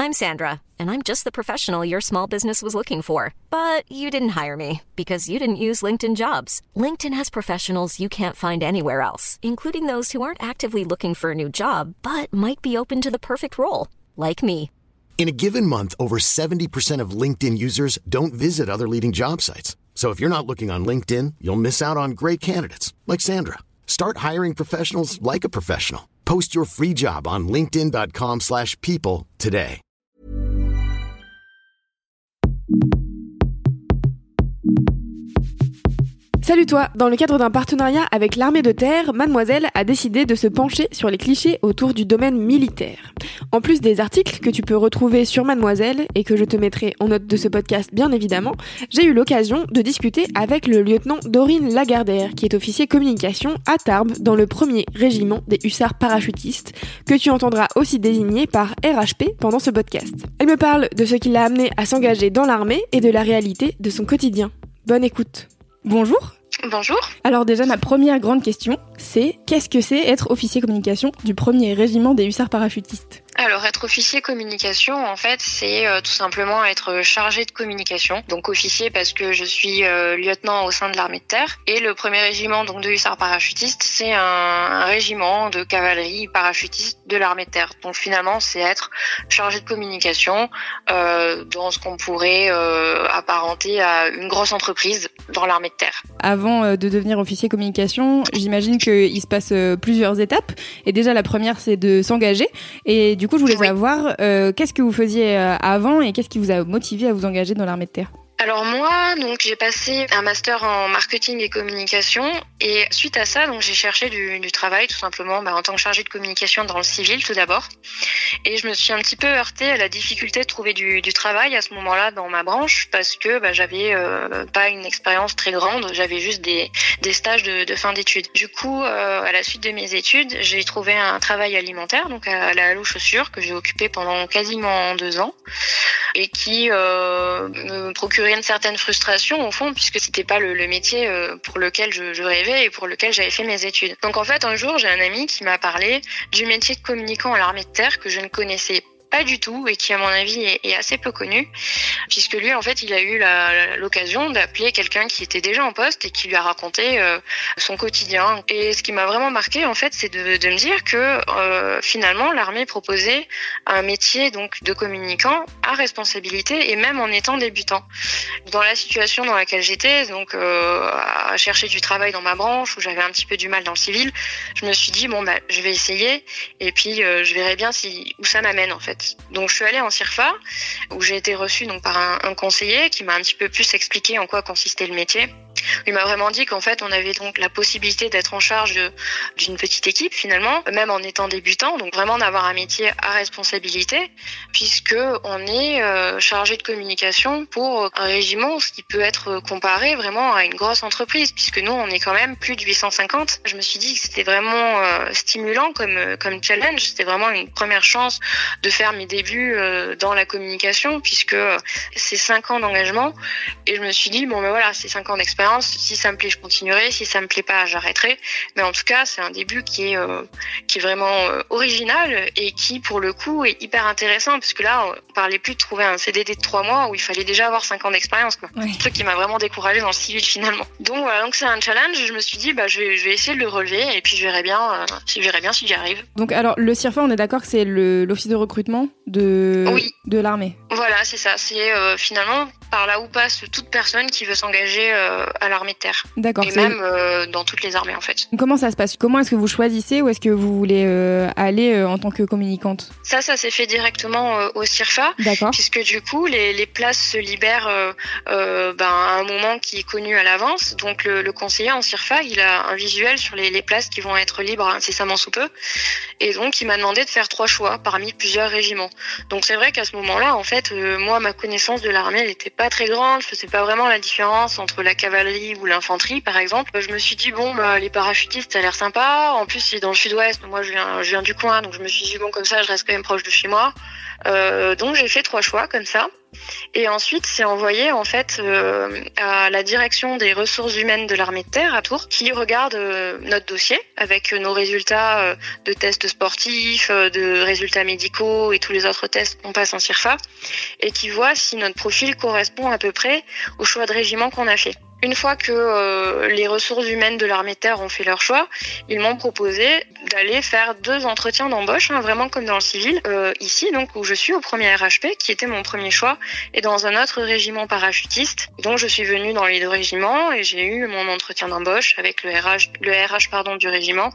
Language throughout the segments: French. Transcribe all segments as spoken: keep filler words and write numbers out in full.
I'm Sandra, and I'm just the professional your small business was looking for. But you didn't hire me because you didn't use LinkedIn Jobs. LinkedIn has professionals you can't find anywhere else, including those who aren't actively looking for a new job, but might be open to the perfect role, like me. In a given month, over seventy percent of LinkedIn users don't visit other leading job sites. So if you're not looking on LinkedIn, you'll miss out on great candidates like Sandra. Start hiring professionals like a professional. Post your free job on linkedin.com slash people today. Salut toi! Dans le cadre d'un partenariat avec l'armée de terre, Mademoiselle a décidé de se pencher sur les clichés autour du domaine militaire. En plus des articles que tu peux retrouver sur Mademoiselle et que je te mettrai en note de ce podcast bien évidemment, j'ai eu l'occasion de discuter avec le lieutenant Dorine Lagardère qui est officier communication à Tarbes dans le premier régiment des hussards parachutistes que tu entendras aussi désigné par R H P pendant ce podcast. Elle me parle de ce qui l'a amené à s'engager dans l'armée et de la réalité de son quotidien. Bonne écoute! Bonjour. Bonjour. Alors déjà, ma première grande question, c'est qu'est-ce que c'est être officier communication du premier régiment des hussards parachutistes ? Alors, être officier communication, en fait, c'est euh, tout simplement être chargé de communication. Donc, officier parce que je suis euh, lieutenant au sein de l'armée de terre. Et le premier régiment donc de hussards parachutistes, c'est un, un régiment de cavalerie parachutiste de l'armée de terre. Donc, finalement, c'est être chargé de communication euh, dans ce qu'on pourrait euh, apparenter à une grosse entreprise dans l'armée de terre. Avant euh, de devenir officier communication, j'imagine qu'il se passe euh, plusieurs étapes. Et déjà, la première, c'est de s'engager. Et du coup, je voulais oui. savoir euh, qu'est-ce que vous faisiez euh, avant et qu'est-ce qui vous a motivé à vous engager dans l'armée de terre ? Alors moi, donc j'ai passé un master en marketing et communication et suite à ça, donc j'ai cherché du, du travail tout simplement bah, en tant que chargée de communication dans le civil tout d'abord. Et je me suis un petit peu heurtée à la difficulté de trouver du, du travail à ce moment-là dans ma branche parce que bah, j'avais euh, pas une expérience très grande, j'avais juste des, des stages de, de fin d'études. Du coup, euh, à la suite de mes études, j'ai trouvé un travail alimentaire, donc à la Halle aux chaussures que j'ai occupé pendant quasiment deux ans et qui euh, me procurait une certaine frustration au fond puisque c'était pas le, le métier euh, pour lequel je, je rêvais et pour lequel j'avais fait mes études. Donc en fait un jour j'ai un ami qui m'a parlé du métier de communicant à l'armée de terre que je ne connaissais pas du tout et qui à mon avis est, est assez peu connu puisque lui en fait il a eu la, l'occasion d'appeler quelqu'un qui était déjà en poste et qui lui a raconté euh, son quotidien. Et ce qui m'a vraiment marqué en fait c'est de, de me dire que euh, finalement l'armée proposait un métier donc de communicant à responsabilité et même en étant débutant. Dans la situation dans laquelle j'étais, donc euh, à chercher du travail dans ma branche où j'avais un petit peu du mal dans le civil, je me suis dit bon bah je vais essayer et puis euh, je verrai bien si où ça m'amène en fait. Donc je suis allée en CIRFA où j'ai été reçue donc par un, un conseiller qui m'a un petit peu plus expliqué en quoi consistait le métier. Il m'a vraiment dit qu'en fait on avait donc la possibilité d'être en charge de, d'une petite équipe finalement, même en étant débutant, donc vraiment d'avoir un métier à responsabilité puisque on est euh, chargé de communication pour un régiment, ce qui peut être comparé vraiment à une grosse entreprise puisque nous on est quand même plus de huit cent cinquante. Je me suis dit que c'était vraiment euh, stimulant comme comme challenge, c'était vraiment une première chance de faire mes débuts euh, dans la communication puisque c'est cinq ans d'engagement et je me suis dit bon ben voilà, c'est cinq ans d'expérience. Si ça me plaît, je continuerai. Si ça me plaît pas, j'arrêterai. Mais en tout cas, c'est un début qui est euh, qui est vraiment euh, original et qui, pour le coup, est hyper intéressant parce que là, on parlait plus de trouver un C D D de trois mois où il fallait déjà avoir cinq ans d'expérience, quoi. Oui. Un truc qui m'a vraiment découragée dans le civil finalement. Donc voilà, donc c'est un challenge. Je me suis dit, bah je vais je vais essayer de le relever et puis je verrai bien, euh, je verrai bien si j'y arrive. Donc alors le CIRFA, on est d'accord que c'est le l'office de recrutement de oui. de l'armée. Voilà, c'est ça. C'est euh, finalement par là où passe toute personne qui veut s'engager euh, à l'armée de terre. D'accord. Et même euh, dans toutes les armées en fait. Comment ça se passe ? Comment est-ce que vous choisissez où est-ce que vous voulez euh, aller euh, en tant que communicante ? Ça, ça s'est fait directement euh, au CIRFA. D'accord. Puisque du coup, les, les places se libèrent euh, euh, ben, à un moment qui est connu à l'avance. Donc le, le conseiller en CIRFA, il a un visuel sur les, les places qui vont être libres incessamment sous peu. Et donc il m'a demandé de faire trois choix parmi plusieurs régiments. Donc c'est vrai qu'à ce moment-là, en fait, euh, moi, ma connaissance de l'armée, elle était pas très grande. Je faisais pas vraiment la différence entre la cavalerie ou l'infanterie, par exemple. Je me suis dit, bon, bah, les parachutistes, ça a l'air sympa. En plus, c'est dans le sud-ouest. Moi, je viens, je viens du coin, donc je me suis dit, bon, comme ça, je reste quand même proche de chez moi. Euh, donc j'ai fait trois choix comme ça. Et ensuite, c'est envoyé en fait euh, à la direction des ressources humaines de l'armée de terre à Tours, qui regarde euh, notre dossier avec nos résultats euh, de tests sportifs, euh, de résultats médicaux et tous les autres tests qu'on passe en C I R F A, et qui voit si notre profil correspond à peu près au choix de régiment qu'on a fait. Une fois que euh, les ressources humaines de l'armée de terre ont fait leur choix, ils m'ont proposé d'aller faire deux entretiens d'embauche, hein, vraiment comme dans le civil, euh, ici, donc où je suis au premier R H P, qui était mon premier choix, et dans un autre régiment parachutiste. Donc je suis venue dans les deux régiments et j'ai eu mon entretien d'embauche avec le R H, le R H pardon du régiment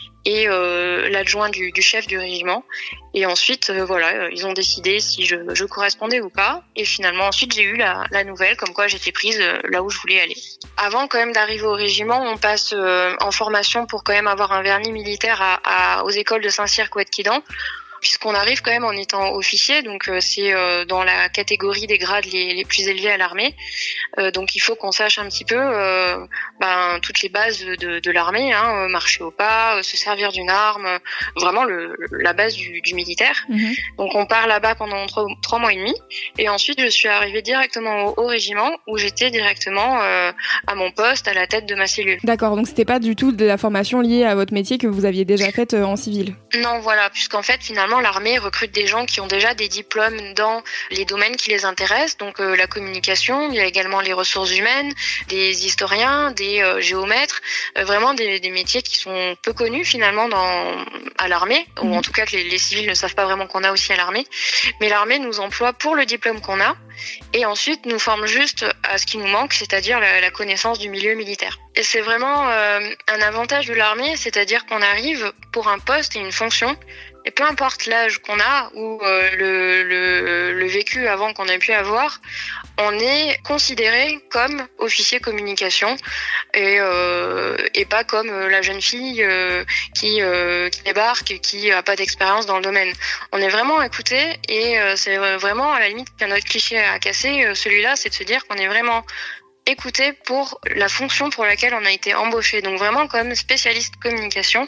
et euh, l'adjoint du, du chef du régiment. Et ensuite, euh, voilà, ils ont décidé si je, je correspondais ou pas. Et finalement, ensuite, j'ai eu la, la nouvelle comme quoi j'étais prise euh, là où je voulais aller. Avant quand même d'arriver au régiment, on passe euh, en formation pour quand même avoir un vernis militaire à, à, aux écoles de Saint-Cyr, Couët-Quidan, puisqu'on arrive quand même en étant officier, donc euh, c'est euh, dans la catégorie des grades les, les plus élevés à l'armée. Euh, donc il faut qu'on sache un petit peu euh, ben, toutes les bases de, de l'armée, hein, marcher au pas, euh, se servir d'une arme, euh, vraiment le, la base du, du militaire. Mmh. Donc on part là-bas pendant trois, trois mois et demi, et ensuite je suis arrivée directement au, au régiment où j'étais directement euh, à mon poste, à la tête de ma cellule. D'accord, donc c'était pas du tout de la formation liée à votre métier que vous aviez déjà faite euh, en civil. Non, voilà, puisqu'en fait finalement l'armée recrute des gens qui ont déjà des diplômes dans les domaines qui les intéressent, donc euh, la communication, il y a également les ressources humaines, des historiens, des euh, géomètres, euh, vraiment des, des métiers qui sont peu connus finalement dans, à l'armée, mmh. ou en tout cas que les, les civils ne savent pas vraiment qu'on a aussi à l'armée, mais l'armée nous emploie pour le diplôme qu'on a, et ensuite nous forme juste à ce qui nous manque, c'est-à-dire la, la connaissance du milieu militaire. Et c'est vraiment euh, un avantage de l'armée, c'est-à-dire qu'on arrive pour un poste et une fonction, et peu importe l'âge qu'on a ou euh, le, le, le vécu avant qu'on a pu avoir, on est considéré comme officier communication et, euh, et pas comme la jeune fille euh, qui, euh, qui débarque et qui a pas d'expérience dans le domaine. On est vraiment écouté et euh, c'est vraiment à la limite qu'un autre cliché à casser, euh, celui-là, c'est de se dire qu'on est vraiment écouté pour la fonction pour laquelle on a été embauché. Donc vraiment comme spécialiste communication,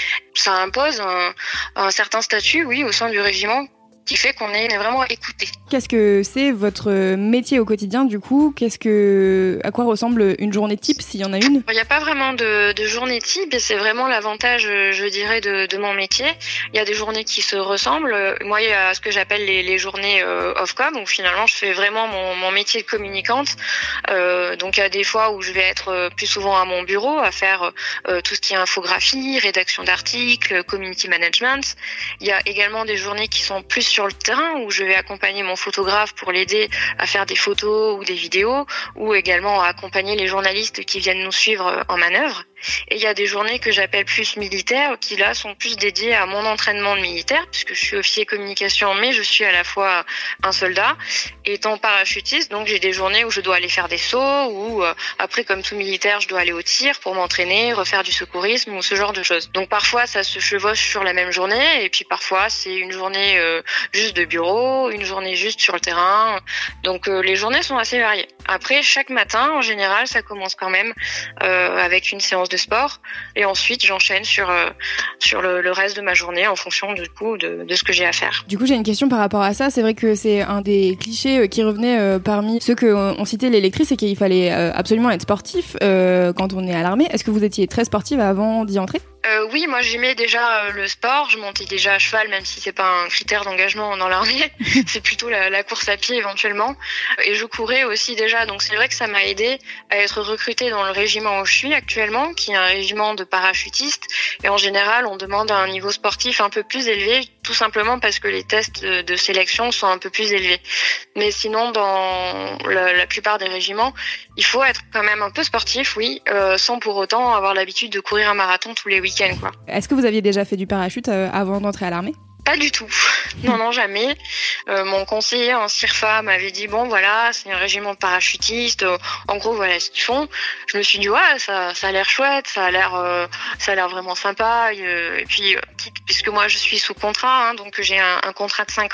ça impose un, un certain statut, oui, au sein du régiment qui fait qu'on est vraiment écouté. Qu'est-ce que c'est votre métier au quotidien du coup ? Qu'est-ce que, à quoi ressemble une journée type s'il y en a une ? Il n'y a pas vraiment de, de journée type et c'est vraiment l'avantage, je dirais, de, de mon métier. Il y a des journées qui se ressemblent. Moi, il y a ce que j'appelle les, les journées euh, off-com où finalement je fais vraiment mon, mon métier de communicante. Euh, donc il y a des fois où je vais être plus souvent à mon bureau à faire euh, tout ce qui est infographie, rédaction d'articles, community management. Il y a également des journées qui sont plus sur le terrain où je vais accompagner mon photographe pour l'aider à faire des photos ou des vidéos, ou également à accompagner les journalistes qui viennent nous suivre en manœuvre. Et il y a des journées que j'appelle plus militaires qui là sont plus dédiées à mon entraînement de militaire puisque je suis officier communication mais je suis à la fois un soldat et étant parachutiste, donc j'ai des journées où je dois aller faire des sauts ou euh, après comme tout militaire je dois aller au tir pour m'entraîner, refaire du secourisme ou ce genre de choses. Donc parfois ça se chevauche sur la même journée et puis parfois c'est une journée euh, juste de bureau, une journée juste sur le terrain. Donc euh, les journées sont assez variées. Après chaque matin en général ça commence quand même euh, avec une séance de sport et ensuite j'enchaîne sur euh, sur le, le reste de ma journée en fonction du coup de, de ce que j'ai à faire. Du coup j'ai une question par rapport à ça. C'est vrai que c'est un des clichés qui revenait euh, parmi ceux que on citait les lectrices, c'est qu'il fallait euh, absolument être sportif euh, quand on est à l'armée. Est-ce que vous étiez très sportive avant d'y entrer ? Euh, oui, moi j'aimais déjà euh, le sport, je montais déjà à cheval même si c'est pas un critère d'engagement dans l'armée, c'est plutôt la, la course à pied éventuellement, et je courais aussi déjà, donc c'est vrai que ça m'a aidé à être recrutée dans le régiment où je suis actuellement, qui est un régiment de parachutistes, et en général on demande un niveau sportif un peu plus élevé, tout simplement parce que les tests de, de sélection sont un peu plus élevés. Mais sinon dans la, la plupart des régiments, il faut être quand même un peu sportif, oui, euh, sans pour autant avoir l'habitude de courir un marathon tous les week-ends. Quoi. Est-ce que vous aviez déjà fait du parachute euh, avant d'entrer à l'armée ? Pas du tout. Non, non, jamais. Euh, mon conseiller en C I R F A m'avait dit, bon, voilà, c'est un régiment de parachutistes. Euh, en gros, voilà ce qu'ils font. Je me suis dit, ouais, ça, ça a l'air chouette, ça a l'air, euh, ça a l'air vraiment sympa. Et, euh, et puis, puisque moi, je suis sous contrat, hein, donc j'ai un, un contrat de cinq ans.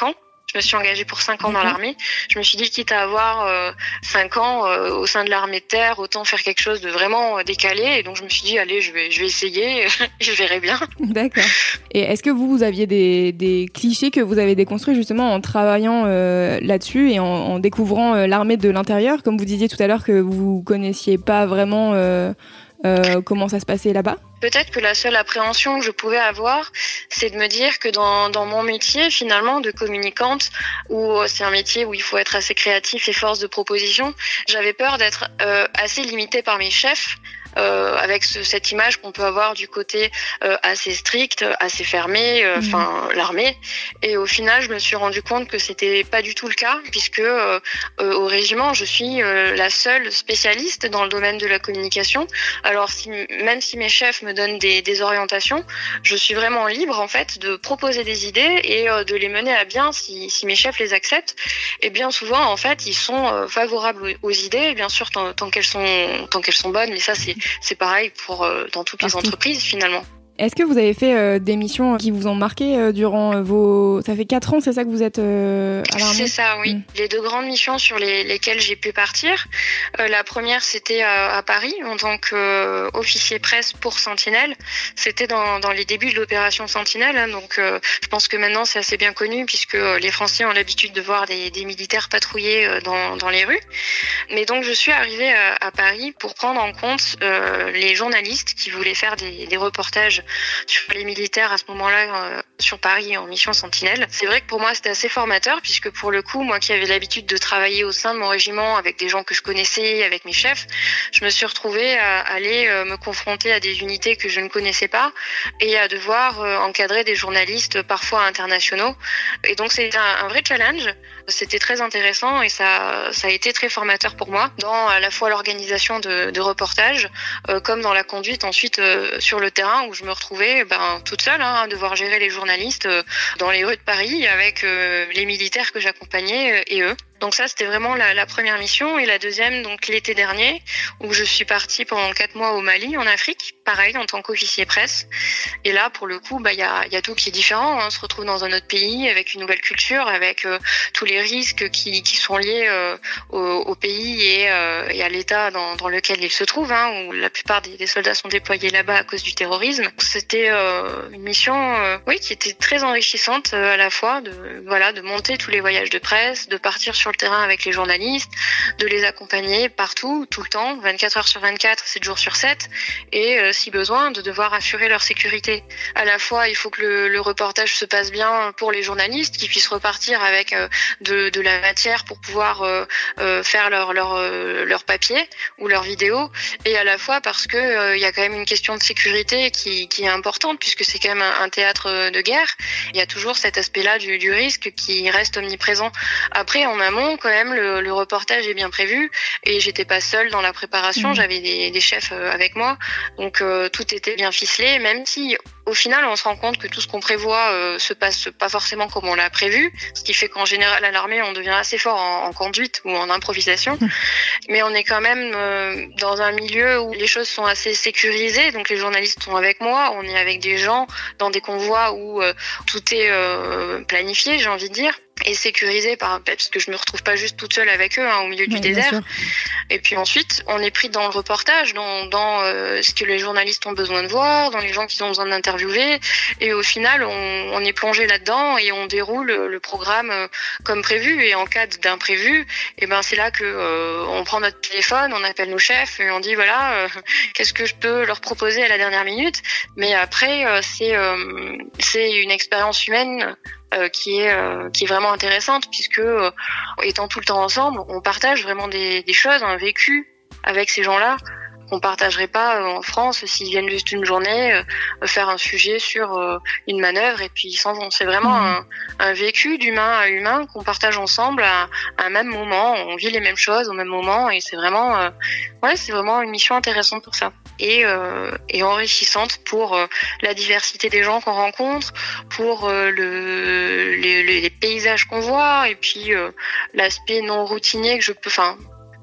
Je me suis engagée pour cinq ans dans l'armée. Je me suis dit, quitte à avoir euh, cinq ans euh, au sein de l'armée de terre, autant faire quelque chose de vraiment décalé. Et donc, je me suis dit, allez, je vais, je vais essayer, je verrai bien. D'accord. Et est-ce que vous, vous aviez des, des clichés que vous avez déconstruits justement en travaillant euh, là-dessus et en, en découvrant euh, l'armée de l'intérieur, comme vous disiez tout à l'heure que vous connaissiez pas vraiment euh, euh, comment ça se passait là-bas ? Peut-être que la seule appréhension que je pouvais avoir, c'est de me dire que dans, dans mon métier, finalement, de communicante, où c'est un métier où il faut être assez créatif et force de proposition, j'avais peur d'être euh, assez limitée par mes chefs, euh, avec ce, cette image qu'on peut avoir du côté euh, assez strict, assez fermé, enfin euh, mmh. l'armée. Et au final, je me suis rendu compte que c'était pas du tout le cas, puisque euh, euh, au régiment, je suis euh, la seule spécialiste dans le domaine de la communication. Alors, si, même si mes chefs me donnent des, des orientations, je suis vraiment libre en fait de proposer des idées et euh, de les mener à bien si, si mes chefs les acceptent. Et bien souvent, en fait, ils sont euh, favorables aux, aux idées, bien sûr tant, tant qu'elles sont tant qu'elles sont bonnes. Mais ça, c'est c'est pareil pour euh, dans toutes les entreprises finalement. Est-ce que vous avez fait euh, des missions qui vous ont marqué euh, durant euh, vos... Ça fait quatre ans, c'est ça que vous êtes euh, à l'armée ? C'est ça, oui. Mmh. Les deux grandes missions sur les, lesquelles j'ai pu partir. Euh, la première, c'était à, à Paris, en tant qu'officier presse pour Sentinelle. C'était dans, dans les débuts de l'opération Sentinelle. Hein, donc, euh, je pense que maintenant, c'est assez bien connu, puisque les Français ont l'habitude de voir des, des militaires patrouiller euh, dans, dans les rues. Mais donc, je suis arrivée à, à Paris pour prendre en compte euh, les journalistes qui voulaient faire des, des reportages sur les militaires à ce moment-là euh, sur Paris en mission Sentinelle. C'est vrai que pour moi c'était assez formateur puisque pour le coup, moi qui avais l'habitude de travailler au sein de mon régiment avec des gens que je connaissais, avec mes chefs, je me suis retrouvée à aller euh, me confronter à des unités que je ne connaissais pas et à devoir euh, encadrer des journalistes parfois internationaux. Et donc c'était un, un vrai challenge. C'était très intéressant et ça, ça a été très formateur pour moi dans à la fois l'organisation de, de reportages euh, comme dans la conduite ensuite euh, sur le terrain où je me retrouvais ben, toute seule hein, à devoir gérer les journalistes euh, dans les rues de Paris avec euh, les militaires que j'accompagnais euh, et eux. Donc ça, c'était vraiment la, la première mission. Et la deuxième, donc l'été dernier, où je suis partie pendant quatre mois au Mali, en Afrique, pareil, en tant qu'officier presse. Et là, pour le coup, bah il y a, y a tout qui est différent. Hein. On se retrouve dans un autre pays, avec une nouvelle culture, avec euh, tous les risques qui, qui sont liés euh, au, au pays et, euh, et à l'état dans, dans lequel il se trouve, hein, où la plupart des, des soldats sont déployés là-bas à cause du terrorisme. C'était euh, une mission, euh, oui, qui était très enrichissante euh, à la fois, de voilà, de monter tous les voyages de presse, de partir sur sur le terrain avec les journalistes, de les accompagner partout, tout le temps, vingt-quatre heures sur vingt-quatre, sept jours sur sept, et euh, si besoin, de devoir assurer leur sécurité. À la fois, il faut que le, le reportage se passe bien pour les journalistes, qu'ils puissent repartir avec euh, de, de la matière pour pouvoir euh, euh, faire leur, leur, euh, leur papier ou leur vidéo, et à la fois parce que euh, il y a quand même une question de sécurité qui, qui est importante, puisque c'est quand même un, un théâtre de guerre. Il y a toujours cet aspect-là du, du risque qui reste omniprésent. Après, on a quand même le, le reportage est bien prévu et j'étais pas seule dans la préparation, mmh. j'avais des, des chefs avec moi, donc euh, tout était bien ficelé, même si au final on se rend compte que tout ce qu'on prévoit euh, se passe pas forcément comme on l'a prévu, ce qui fait qu'en général à l'armée on devient assez fort en, en conduite ou en improvisation, mmh. mais on est quand même euh, dans un milieu où les choses sont assez sécurisées, donc les journalistes sont avec moi, on est avec des gens dans des convois où euh, tout est euh, planifié, j'ai envie de dire, et sécurisé par parce que je me retrouve pas juste toute seule avec eux hein, au milieu du oui, désert. Et puis ensuite, on est pris dans le reportage, dans, dans euh, ce que les journalistes ont besoin de voir, dans les gens qu'ils ont besoin d'interviewer. Et au final, on, on est plongé là-dedans et on déroule le programme euh, comme prévu. Et en cas d'imprévu, et ben c'est là que euh, on prend notre téléphone, on appelle nos chefs et on dit voilà, euh, qu'est-ce que je peux leur proposer à la dernière minute. Mais après, euh, c'est euh, c'est une expérience humaine. Euh, qui est euh, qui est vraiment intéressante puisque euh, étant tout le temps ensemble, on partage vraiment des, des choses, un vécu avec ces gens-là qu'on partagerait pas euh, en France s'ils viennent juste une journée euh, faire un sujet sur euh, une manœuvre et puis ils s'en vont. C'est vraiment mmh. un, un vécu d'humain à humain qu'on partage ensemble à, à un même moment. On vit les mêmes choses au même moment et c'est vraiment euh, ouais c'est vraiment une mission intéressante pour ça. Et, euh, et enrichissante pour euh, la diversité des gens qu'on rencontre, pour euh, le, les, les paysages qu'on voit, et puis euh, l'aspect non routinier que je peux, enfin,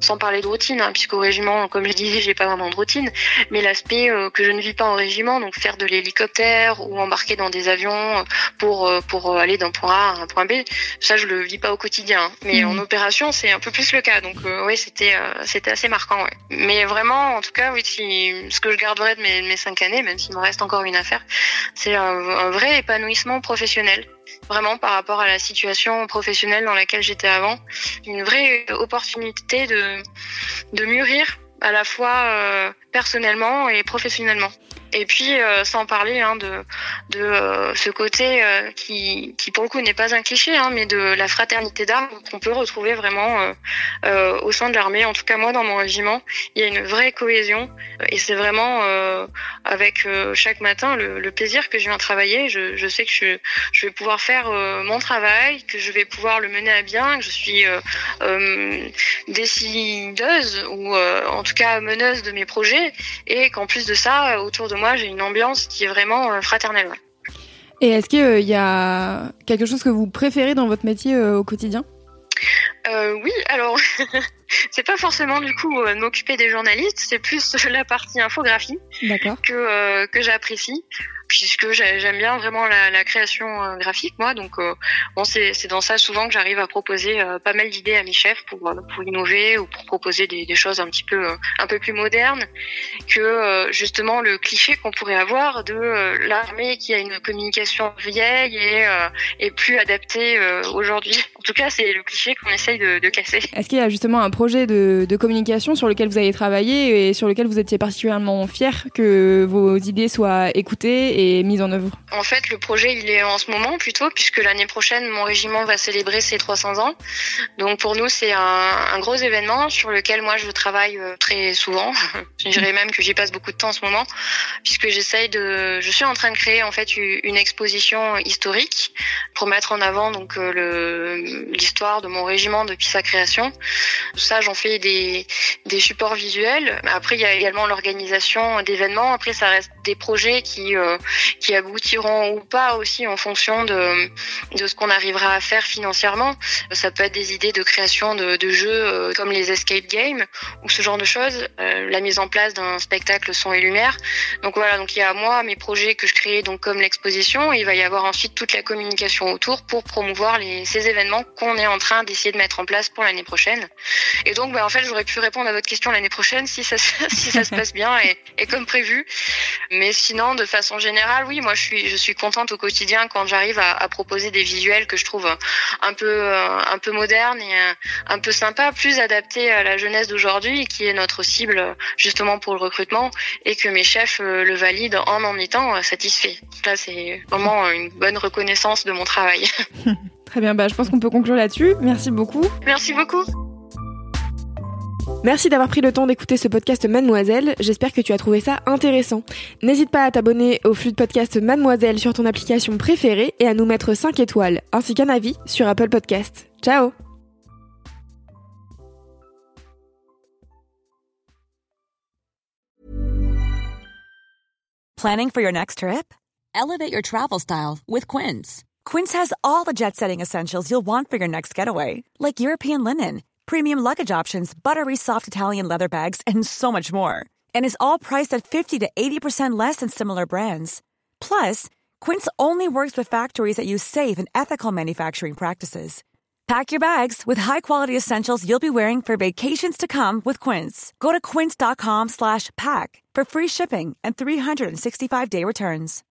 sans parler de routine, hein, puisqu'au régiment, comme je disais, j'ai pas vraiment de routine, mais l'aspect euh, que je ne vis pas en régiment, donc faire de l'hélicoptère ou embarquer dans des avions pour euh, pour aller d'un point A à un point B, ça je le vis pas au quotidien. Hein. Mais mmh. en opération, c'est un peu plus le cas. Donc euh, oui, c'était euh, c'était assez marquant. Ouais. Mais vraiment, en tout cas, oui, si, ce que je garderai de mes, mes cinq années, même s'il me reste encore une affaire, c'est un, un vrai épanouissement professionnel. Vraiment par rapport à la situation professionnelle dans laquelle j'étais avant, une vraie opportunité de de mûrir à la fois euh, personnellement et professionnellement. Et puis euh, sans parler hein, de de euh, ce côté euh, qui qui pour le coup n'est pas un cliché, hein, mais de la fraternité d'armes qu'on peut retrouver vraiment euh, euh, au sein de l'armée. En tout cas moi dans mon régiment, il y a une vraie cohésion et c'est vraiment euh, avec euh, chaque matin le, le plaisir que je viens travailler. Je je sais que je je vais pouvoir faire euh, mon travail, que je vais pouvoir le mener à bien, que je suis euh, euh, décideuse ou euh, en tout cas meneuse de mes projets et qu'en plus de ça autour de moi moi, j'ai une ambiance qui est vraiment euh, fraternelle. Ouais. Et est-ce qu'il euh, y a quelque chose que vous préférez dans votre métier euh, au quotidien ? euh, Oui, alors, c'est pas forcément du coup euh, m'occuper des journalistes, c'est plus la partie infographie D'accord. que euh, que j'apprécie. Puisque j'aime bien vraiment la, la création euh, graphique, moi. Donc, euh, bon, c'est, c'est dans ça souvent que j'arrive à proposer euh, pas mal d'idées à mes chefs pour pour innover ou pour proposer des, des choses un petit peu euh, un peu plus modernes que euh, justement le cliché qu'on pourrait avoir de euh, l'armée qui a une communication vieille et euh, et plus adaptée euh, aujourd'hui. En tout cas, c'est le cliché qu'on essaye de, de casser. Est-ce qu'il y a justement un projet de, de communication sur lequel vous avez travaillé et sur lequel vous étiez particulièrement fier que vos idées soient écoutées et mise en œuvre? En fait, le projet, il est en ce moment plutôt, puisque l'année prochaine, mon régiment va célébrer ses trois cents ans. Donc pour nous, c'est un, un gros événement sur lequel moi, je travaille très souvent. Je dirais même que j'y passe beaucoup de temps en ce moment, puisque j'essaye de... Je suis en train de créer en fait une exposition historique pour mettre en avant donc le, l'histoire de mon régiment depuis sa création. Ça, j'en fais des, des supports visuels. Après, il y a également l'organisation d'événements. Après, ça reste des projets qui... Euh, qui aboutiront ou pas aussi en fonction de de ce qu'on arrivera à faire financièrement. Ça peut être des idées de création de, de jeux euh, comme les escape games ou ce genre de choses, euh, la mise en place d'un spectacle son et lumière. Donc voilà, donc il y a moi mes projets que je crée donc comme l'exposition, et il va y avoir ensuite toute la communication autour pour promouvoir les ces événements qu'on est en train d'essayer de mettre en place pour l'année prochaine. Et donc bah en fait, j'aurais pu répondre à votre question l'année prochaine si ça si ça se passe bien et, et comme prévu. Mais sinon, de façon générale, oui, moi je suis je suis contente au quotidien quand j'arrive à, à proposer des visuels que je trouve un peu un peu modernes et un peu sympas, plus adaptés à la jeunesse d'aujourd'hui, qui est notre cible justement pour le recrutement, et que mes chefs le valident en en étant satisfaits. Là, c'est vraiment une bonne reconnaissance de mon travail. Très bien, bah je pense qu'on peut conclure là-dessus. Merci beaucoup. Merci beaucoup. Merci d'avoir pris le temps d'écouter ce podcast Mademoiselle, j'espère que tu as trouvé ça intéressant. N'hésite pas à t'abonner au flux de podcast Mademoiselle sur ton application préférée et à nous mettre cinq étoiles, ainsi qu'un avis sur Apple Podcasts. Ciao! Planning for your next trip? Elevate your travel style with Quince. Quince has all the jet-setting essentials you'll want for your next getaway, like European linen, premium luggage options, buttery soft Italian leather bags, and so much more. And is all priced at fifty to eighty percent less than similar brands. Plus, Quince only works with factories that use safe and ethical manufacturing practices. Pack your bags with high-quality essentials you'll be wearing for vacations to come with Quince. Go to quince.com slash pack for free shipping and three sixty-five day returns.